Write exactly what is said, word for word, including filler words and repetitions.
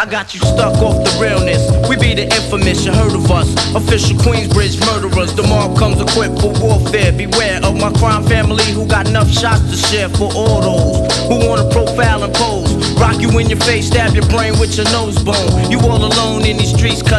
got you stuck off the realness. We be the infamous, you heard of us. Official Queensbridge murderers. The mob comes equipped for warfare. Beware of my crime family who got enough shots to share for all those who wanna profile and pose. Rock you in your face, stab your brain with your nose bone. You all alone in these streets, cause